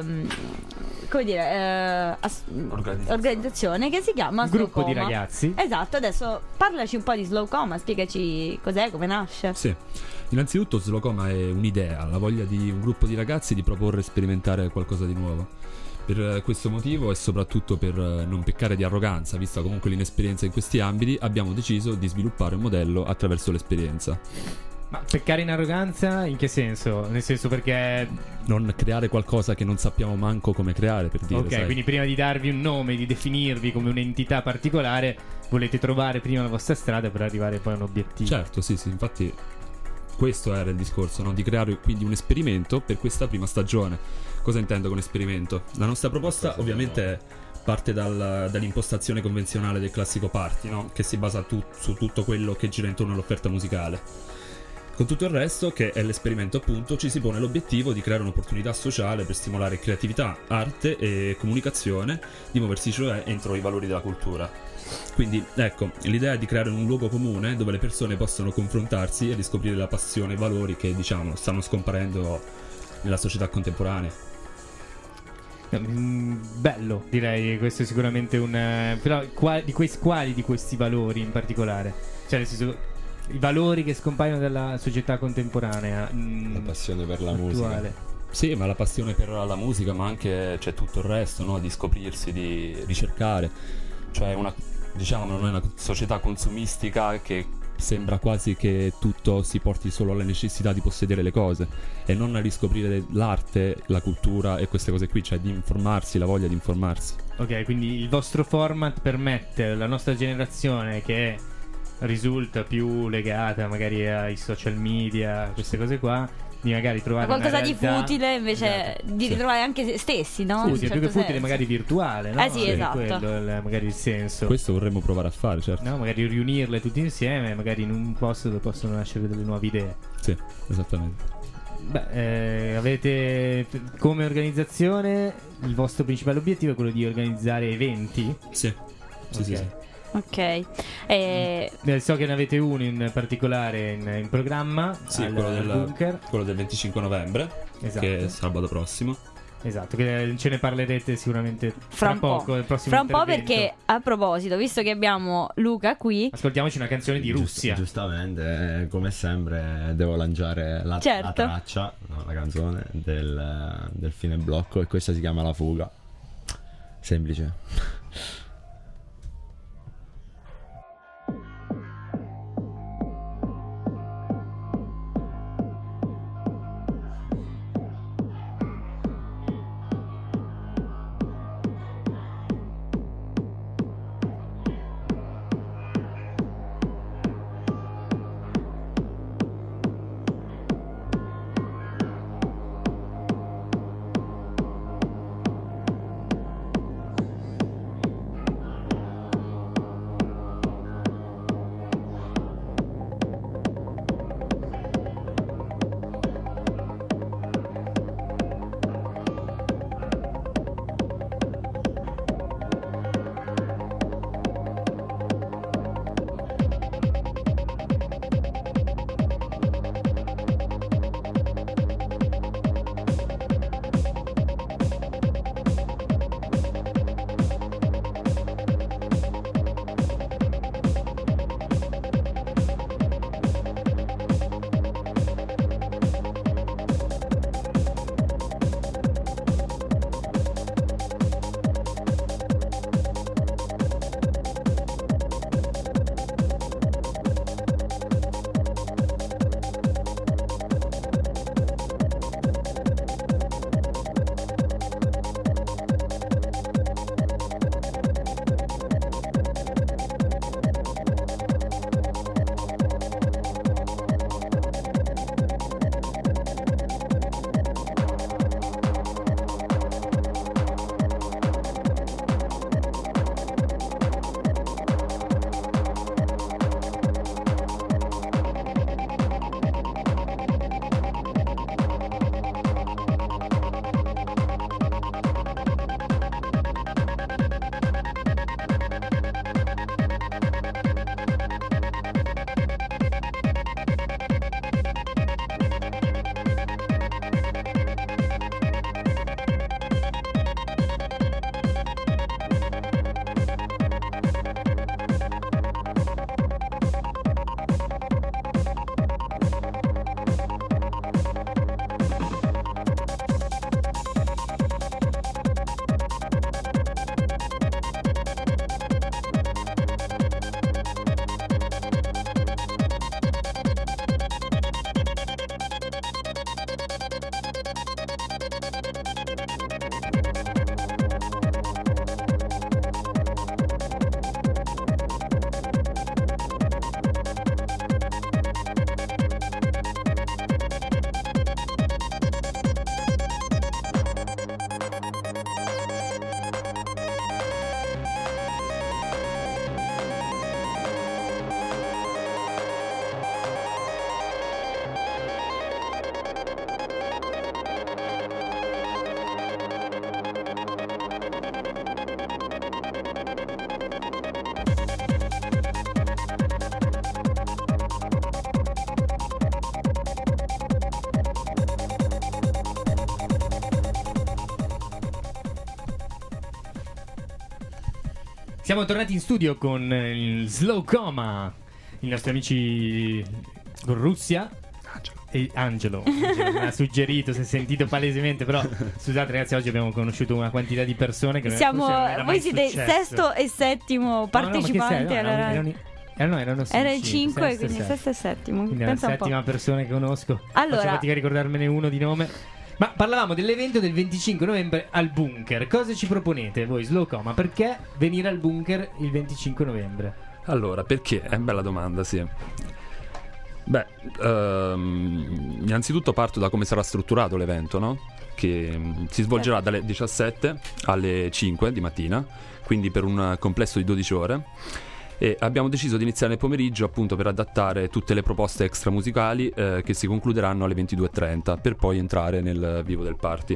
come dire, organizzazione che si chiama Un gruppo di Slowcoma. ragazzi. Esatto, adesso parlaci un po' di Slowcoma, spiegaci cos'è, come nasce. Sì. Innanzitutto Slowcoma è un'idea, la voglia di un gruppo di ragazzi di proporre e sperimentare qualcosa di nuovo. Per questo motivo e soprattutto per non peccare di arroganza, vista comunque l'inesperienza in questi ambiti, abbiamo deciso di sviluppare un modello attraverso l'esperienza. Ma peccare in arroganza in che senso? Nel senso perché... Non creare qualcosa che non sappiamo manco come creare, per dire. Ok, sai. quindi prima di darvi un nome, di definirvi come un'entità particolare, volete trovare prima la vostra strada per arrivare poi a un obiettivo. Certo, sì, infatti questo era il discorso, no? Di creare quindi un esperimento per questa prima stagione. Cosa intendo con esperimento? La nostra proposta ovviamente parte dall'impostazione convenzionale del classico party, no? Che si basa su tutto quello che gira intorno all'offerta musicale. Con tutto il resto, che è l'esperimento appunto, ci si pone l'obiettivo di creare un'opportunità sociale per stimolare creatività, arte e comunicazione, di muoversi cioè entro i valori della cultura. Quindi, ecco, l'idea è di creare un luogo comune dove le persone possono confrontarsi e riscoprire la passione e i valori che, diciamo, stanno scomparendo nella società contemporanea. Bello, direi, questo è sicuramente un... però quali di questi valori in particolare? Cioè, nel senso... I valori che scompaiono dalla società contemporanea. La passione per la attuale. musica. Sì, ma la passione per la musica, ma anche c'è tutto il resto, no? Di scoprirsi, di ricercare. Cioè diciamo, non è una società consumistica che sembra quasi che tutto si porti solo alla necessità di possedere le cose e non a riscoprire l'arte, la cultura e queste cose qui, cioè di informarsi, la voglia di informarsi. Ok, quindi il vostro format permette alla nostra generazione che risulta più legata magari ai social media, queste cose qua, di magari trovare qualcosa una di realtà... futile invece di ritrovare anche se stessi, no? Futile, In più che certo futile senso. magari virtuale, no? Sì, esatto. Quello è magari il senso. Questo vorremmo provare a fare, certo. No, magari riunirle tutti insieme, magari in un posto dove possono nascere delle nuove idee. Sì, esattamente. Beh, avete come organizzazione il vostro principale obiettivo è quello di organizzare eventi? Sì, sì. Ok. So che ne avete uno in particolare in programma. Sì, al quello Bunker. Quello del 25 novembre, Esatto. che è sabato prossimo. Esatto, che ce ne parlerete sicuramente Fra un po'. poco, il prossimo Fra un po', intervento. perché a proposito, visto che abbiamo Luca qui, ascoltiamoci una canzone di Russia. Giustamente, come sempre devo lanciare la traccia, no, la canzone del fine blocco, e questa si chiama La fuga. Semplice. Siamo tornati in studio con il Slow Coma, i nostri amici con Russia. E Angelo mi ha suggerito, si è sentito palesemente, però scusate ragazzi, oggi abbiamo conosciuto una quantità di persone che siamo, non era mai voi siete successo. Sesto e settimo partecipanti erano era il 5, quindi sesto e settimo. Quindi è la settima persona che conosco. Allora, faccio fatica a ricordarmene uno di nome. Ma parlavamo dell'evento del 25 novembre al Bunker. Cosa ci proponete voi, Slow Coma? Perché venire al Bunker il 25 novembre? Allora, perché? È una bella domanda, sì. Beh, innanzitutto parto da come sarà strutturato l'evento, no? Che si svolgerà dalle 17 alle 5 di mattina, quindi per un complesso di 12 ore. E abbiamo deciso di iniziare nel pomeriggio appunto per adattare tutte le proposte extra musicali che si concluderanno alle 22:30 per poi entrare nel vivo del party.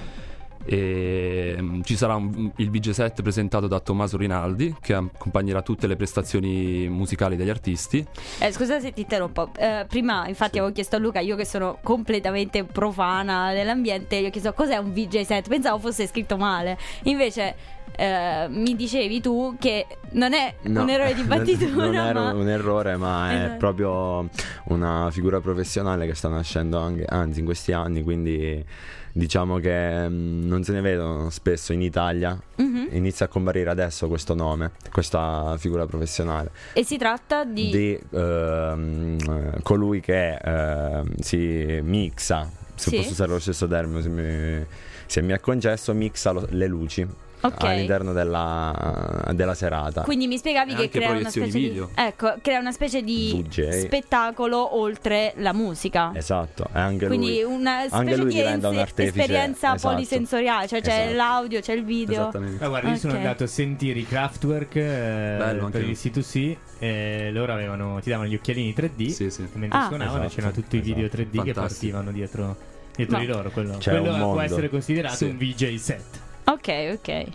E ci sarà il VJ set presentato da Tommaso Rinaldi, che accompagnerà tutte le prestazioni musicali degli artisti. Scusa se ti interrompo, prima infatti avevo chiesto a Luca, io che sono completamente profana dell'ambiente, gli ho chiesto cos'è un VJ set, pensavo fosse scritto male, invece mi dicevi tu che non è un errore di battitura, non è un errore, ma è proprio una figura professionale che sta nascendo anzi in questi anni, quindi diciamo che non se ne vedono spesso in Italia. Inizia a comparire adesso questo nome, questa figura professionale, e si tratta di colui che si mixa, se posso usare lo stesso termine, se mi è concesso, mixa le luci all'interno della serata. Quindi mi spiegavi che crea una specie video. crea una specie di VJ. Spettacolo oltre la musica. Esatto, e anche quindi lui, una anche specie lui di diventa un artefice. esperienza polisensoriale, cioè c'è Esatto. l'audio, c'è il video. Esattamente. Guarda, io sono andato a sentire i Kraftwerk per il C2C e loro ti davano gli occhialini 3D e mentre suonavano c'erano tutti i video 3D che partivano dietro di loro. Quello può essere considerato un VJ set. Ok.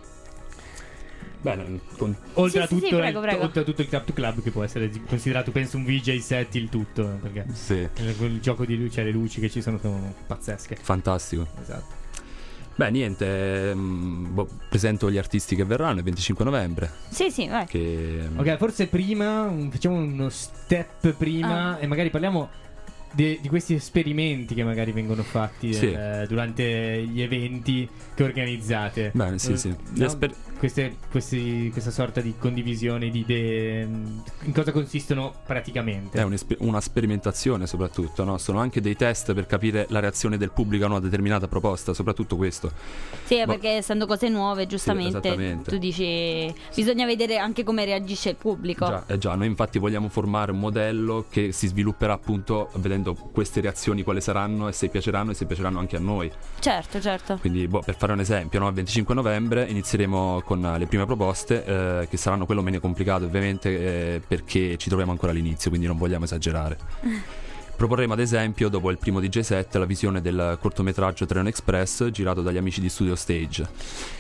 Bene, oltre a tutto prego. oltre a tutto il Club to Club, che può essere considerato penso un VJ set il tutto, perché quel gioco di luce, le luci che ci sono pazzesche. Fantastico. Esatto. Beh, niente, presento gli artisti che verranno il 25 novembre. Sì, vai. Ok, forse prima facciamo uno step prima e magari parliamo di questi esperimenti che magari vengono fatti durante gli eventi che organizzate. Bene, sì. No? Questa sorta di condivisione di idee, in cosa consistono praticamente? È una sperimentazione soprattutto, no? Sono anche dei test per capire la reazione del pubblico a una determinata proposta, soprattutto questo. Sì, perché essendo cose nuove, giustamente, tu dici bisogna vedere anche come reagisce il pubblico. Già, noi infatti vogliamo formare un modello che si svilupperà appunto vedendo queste reazioni quali saranno e se piaceranno anche a noi. Certo. Quindi per fare un esempio, il 25 novembre inizieremo con le prime proposte che saranno quello meno complicato ovviamente perché ci troviamo ancora all'inizio, quindi non vogliamo esagerare. Proporremo ad esempio, dopo il primo DJ set, la visione del cortometraggio Treno Express girato dagli amici di Studio Stage.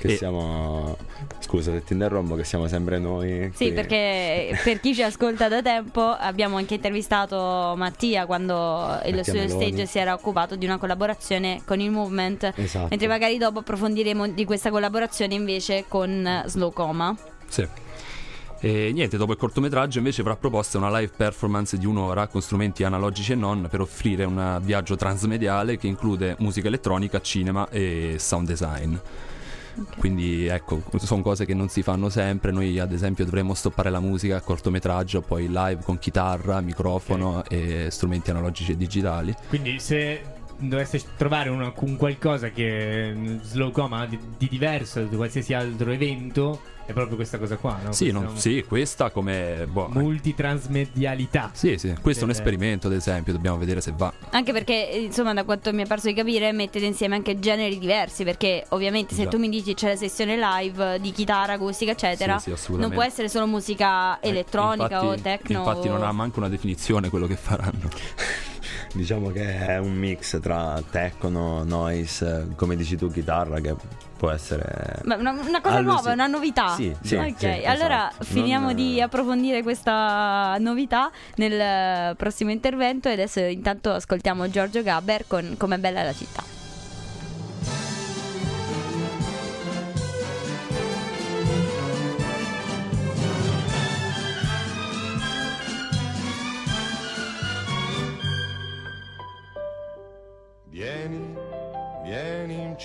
Scusa se ti interrompo, che siamo sempre noi. Sì, perché per chi ci ascolta da tempo abbiamo anche intervistato Mattia quando il Studio Stage si era occupato di una collaborazione con il Movement. Esatto. Mentre magari dopo approfondiremo di questa collaborazione invece con Slow Coma. Sì. E niente, dopo il cortometraggio invece verrà proposta una live performance di un'ora con strumenti analogici e non, per offrire un viaggio transmediale che include musica elettronica, cinema e sound design. Quindi ecco, sono cose che non si fanno sempre. Noi ad esempio dovremmo stoppare la musica, cortometraggio, poi live con chitarra, microfono e strumenti analogici e digitali. Quindi se dovesse trovare un qualcosa che Slow Coma di diverso da qualsiasi altro evento, è proprio questa cosa qua, no? Sì, questa come multitransmedialità. Sì, questo è un esperimento, ad esempio, dobbiamo vedere se va. Anche perché, insomma, da quanto mi è parso di capire, mettete insieme anche generi diversi, perché ovviamente se tu mi dici c'è la sessione live di chitarra, acustica, eccetera, non può essere solo musica elettronica o techno. Infatti non ha manco una definizione quello che faranno. Diciamo che è un mix tra techno, noise, come dici tu, chitarra, che può essere una cosa nuova, una novità. Sì, allora esatto. finiamo di approfondire questa novità nel prossimo intervento e adesso intanto ascoltiamo Giorgio Gaber con Com'è bella la città.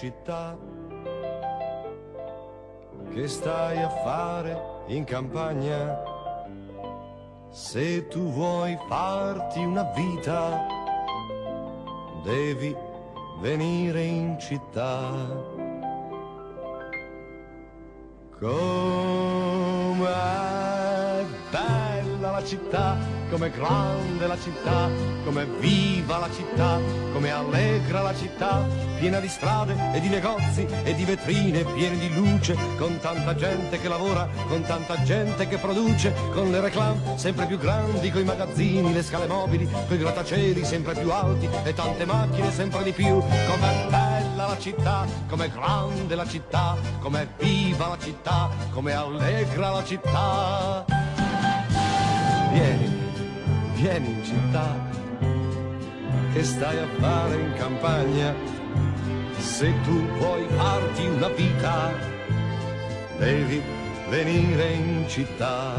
città. Che stai a fare in campagna? Se tu vuoi farti una vita, devi venire in città. Com'è bella la città, com'è grande la città, com'è viva la città, com'è allegra la città, piena di strade e di negozi e di vetrine piene di luce, con tanta gente che lavora, con tanta gente che produce, con le reclame sempre più grandi, coi magazzini, le scale mobili, coi grattacieli sempre più alti e tante macchine sempre di più. Com'è bella la città, com'è grande la città, com'è viva la città, com'è allegra la città. Vieni, vieni in città, che stai a fare in campagna? Se tu vuoi farti una vita, devi venire in città.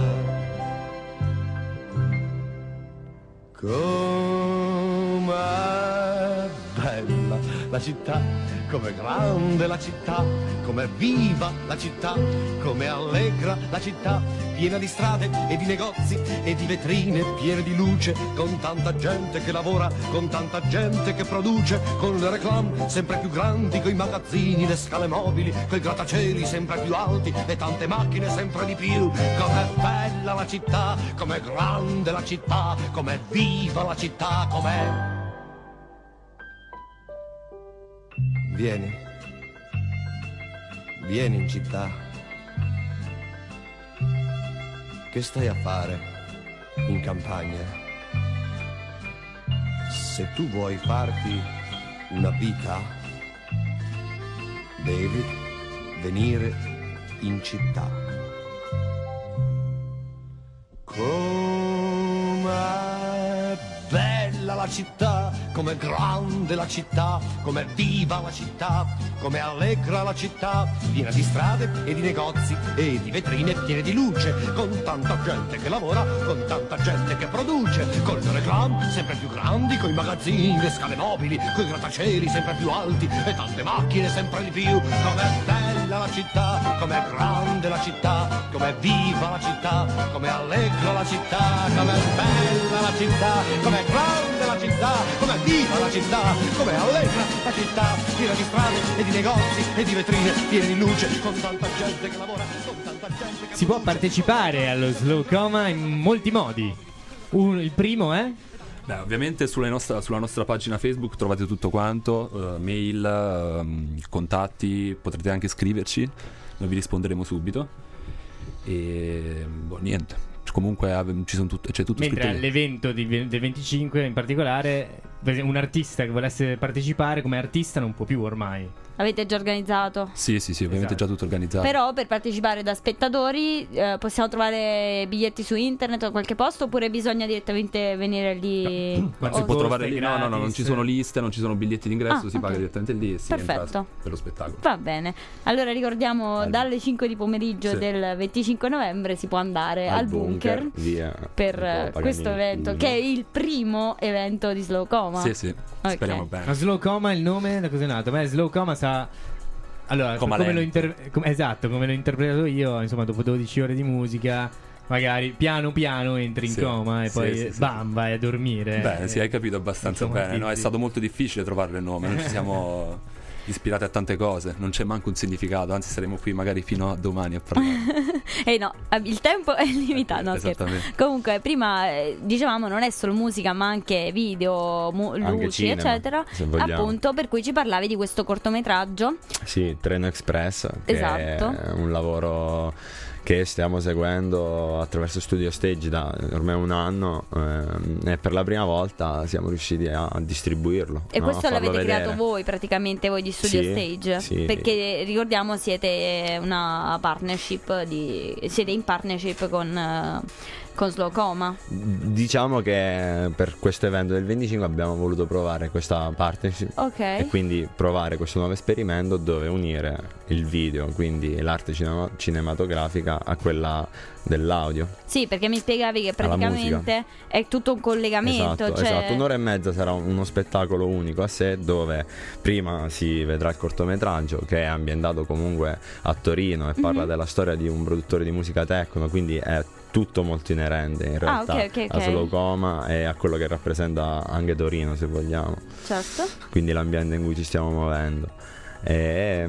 Com'è bella la città, com'è grande la città, com'è viva la città, com'è allegra la città, piena di strade e di negozi e di vetrine piene di luce, con tanta gente che lavora, con tanta gente che produce, con le reclame sempre più grandi, coi magazzini, le scale mobili, coi grattacieli sempre più alti e tante macchine sempre di più. Com'è bella la città, com'è grande la città, com'è viva la città, com'è... Vieni, vieni in città. Che stai a fare in campagna? Se tu vuoi farti una vita, devi venire in città. Com'è bella la città, com'è grande la città, com'è viva la città, com'è allegra la città, piena di strade e di negozi e di vetrine piene di luce, con tanta gente che lavora, con tanta gente che produce, con le reclame sempre più grandi, coi magazzini, le scale mobili, coi grattacieli sempre più alti e tante macchine sempre di più. Com'è bella la città, com'è grande la città, com'è viva la città, com'è allegra la città, com'è bella la città, com'è grande la città, com'è viva la città, com'è allegra la città, piena di strade e di negozi e di vetrine piene di luce, con tanta gente che lavora, con tanta gente che... Si può partecipare allo Slow Coma in molti modi. Il primo è... Beh, ovviamente sulla nostra pagina Facebook trovate tutto quanto, mail, contatti, potrete anche scriverci, noi vi risponderemo subito. E niente. Comunque c'è tutto mentre scritto. All'evento del 25 in particolare, un artista che volesse partecipare come artista non può più ormai. Avete già organizzato? Sì, ovviamente già tutto organizzato. Però per partecipare da spettatori possiamo trovare biglietti su internet o qualche posto, oppure bisogna direttamente venire lì? No, si può trovare lì. No, non ci sono liste, non ci sono biglietti d'ingresso, si paga direttamente lì e si entra per lo spettacolo. Va bene. Allora ricordiamo dalle 5 di pomeriggio del 25 novembre si può andare al bunker via per questo evento, che è il primo evento di Slow Coma. Sì, okay. Speriamo bene. Ma Slow Coma, il nome da cosa è nato? Beh, Slow Coma allora, come l'ho interpretato io, insomma, dopo 12 ore di musica, magari piano piano entri in coma e poi bam, vai a dormire. Bene, hai capito abbastanza bene, no? È stato molto difficile trovare il nome, non ci siamo ispirati a tante cose, non c'è manco un significato, anzi saremo qui magari fino a domani a parlare. No, il tempo è limitato, no, esattamente. Comunque prima dicevamo non è solo musica ma anche video, luci cinema, eccetera, appunto, per cui ci parlavi di questo cortometraggio. Sì, Treno Express, che è un lavoro che stiamo seguendo attraverso Studio Stage da ormai un anno, e per la prima volta siamo riusciti a distribuirlo. E questo l'avete creato voi, praticamente voi di Studio Stage? Sì. Perché ricordiamo siete in partnership con con Slow Coma. Diciamo che per questo evento del 25 abbiamo voluto provare questa partnership, Ok. e quindi provare questo nuovo esperimento dove unire il video, quindi l'arte cinematografica, a quella dell'audio. Sì, perché mi spiegavi che Alla praticamente è tutto un collegamento. Esatto, cioè... esatto. Un'ora e mezza sarà uno spettacolo unico a sé, dove prima si vedrà il cortometraggio, che è ambientato comunque a Torino e parla della storia di un produttore di musica techno, quindi è tutto molto inerente in realtà ok. a Slow Coma e a quello che rappresenta anche Torino, se vogliamo. Certo. Quindi l'ambiente in cui ci stiamo muovendo. E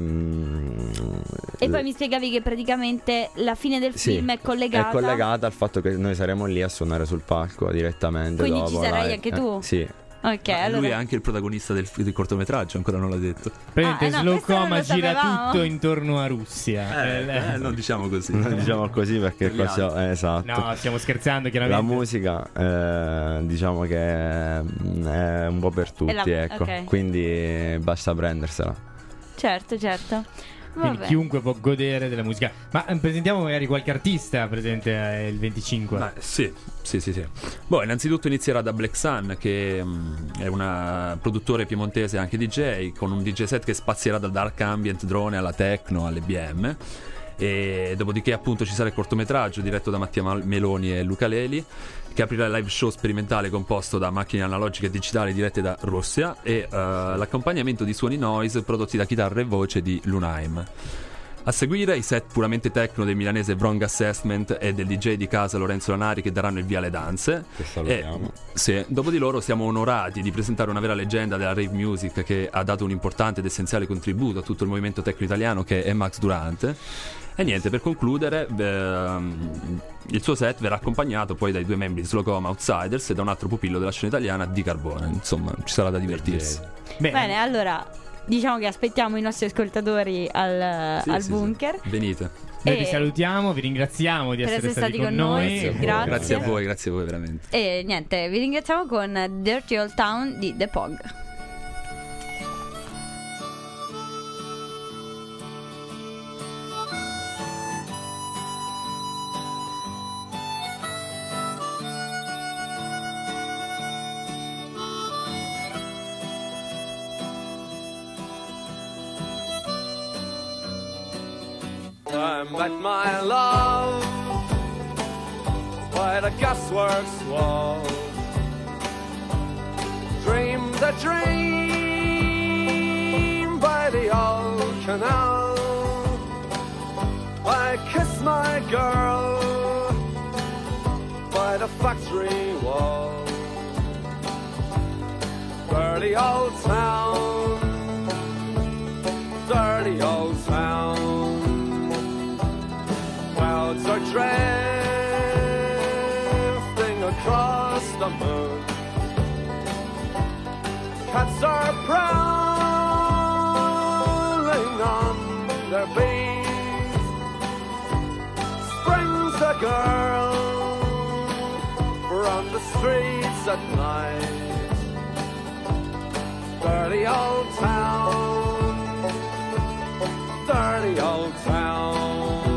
poi mi spiegavi che praticamente la fine del film è collegata. È collegata al fatto che noi saremo lì a suonare sul palco direttamente. Quindi dopo, ci sarai live. anche tu? Sì. Ok, allora. Lui è anche il protagonista del cortometraggio, ancora non l'ha detto. Praticamente no, Slow questo non Coma lo gira sapevamo. tutto intorno a Russia. Non diciamo così. Non diciamo così perché qua esatto. No, stiamo scherzando chiaramente. La musica diciamo che è un po' per tutti, ecco. ok. Quindi basta prendersela. Certo. Quindi Vabbè. chiunque può godere della musica. Ma presentiamo magari qualche artista presente il 25. Ma sì. Boh, innanzitutto inizierà da Black Sun, che è una produttore piemontese e anche DJ, con un DJ set che spazierà dal dark ambient drone alla techno alle BM. E dopodiché appunto ci sarà il cortometraggio diretto da Mattia Meloni e Luca Leli, che aprirà il live show sperimentale composto da macchine analogiche e digitali dirette da Russia, e l'accompagnamento di suoni noise prodotti da chitarra e voce di Lunaim. A seguire i set puramente techno del milanese Wrong Assessment e del DJ di casa Lorenzo Lanari, che daranno il via alle danze. Che salutiamo. Dopo di loro siamo onorati di presentare una vera leggenda della rave music, che ha dato un importante ed essenziale contributo a tutto il movimento techno italiano, che è Max Durante. E niente, per concludere, il suo set verrà accompagnato poi dai due membri di Slow Coma Outsiders e da un altro pupillo della scena italiana, Di Carbone. Insomma, ci sarà da divertirsi. Bene, allora diciamo che aspettiamo i nostri ascoltatori al bunker. Sì. Venite. Noi vi salutiamo, vi ringraziamo di essere stati con noi. Grazie a voi veramente. E niente, vi ringraziamo con Dirty Old Town di The Pog. I met my love by the gasworks wall. Dreamed a dream by the old canal. I kissed my girl by the factory wall. Dirty old town, dirty old town. Clouds are drifting across the moon. Cats are prowling on their beat. Springs a girl from the streets at night. Dirty old town, dirty old town.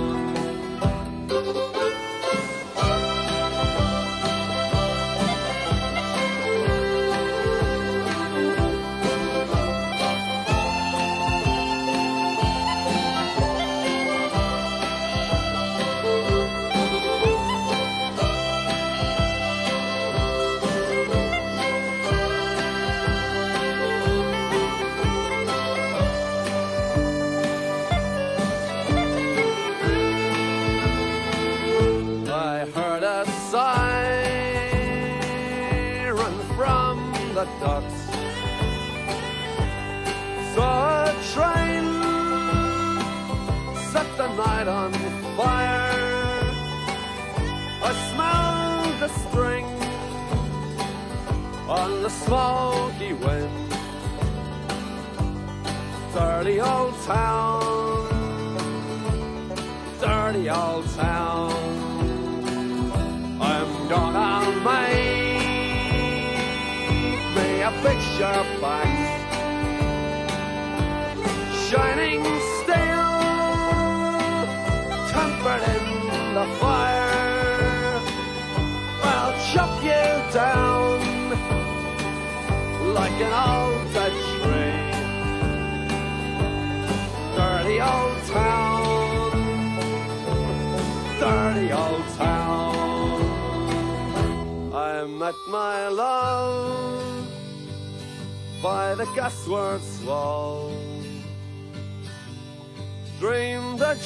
Ducks. Saw a train set the night on fire. I smelled the string on the smoky wind. Dirty old town, dirty old town. I'm gonna make a picture box, shining steel, tempered in the fire. down like an old dead tree. Dirty old town, dirty old town. I met my love by the gasworks wall. Dreamed a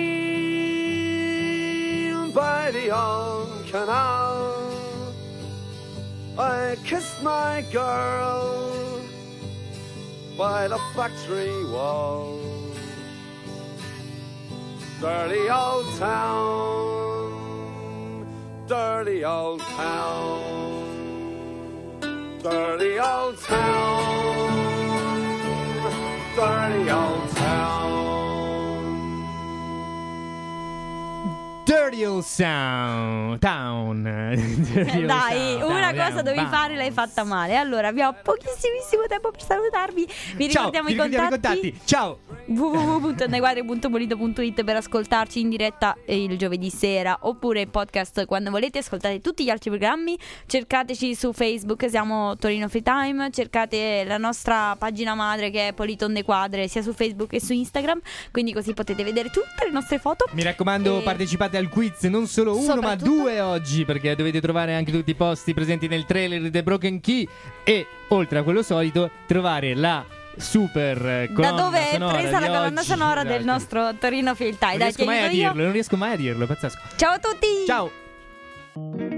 dream by the old canal. I kissed my girl by the factory wall. Dirty old town, dirty old town, dirty old town, dirty old town. Dirty old sound town. Dirty Dai, old una town, cosa dovevi fare, l'hai fatta male. Allora, abbiamo pochissimissimo tempo per salutarvi. Vi ricordiamo i contatti. Ciao. www.nequadri.polito.it per ascoltarci in diretta il giovedì sera, oppure in podcast quando volete. Ascoltate tutti gli altri programmi. Cercateci su Facebook, siamo Torino Free Time. Cercate la nostra pagina madre che è Polito on the Quadre, sia su Facebook che su Instagram, quindi così potete vedere tutte le nostre foto. Mi raccomando, partecipate al quiz, non solo uno ma due oggi, perché dovete trovare anche tutti i posti presenti nel trailer di The Broken Key e, oltre a quello solito, trovare la super colonna da dove è sonora presa la colonna oggi. sonora del nostro Torino Film Time. Non riesco mai a dirlo, pazzesco. Ciao a tutti. Ciao.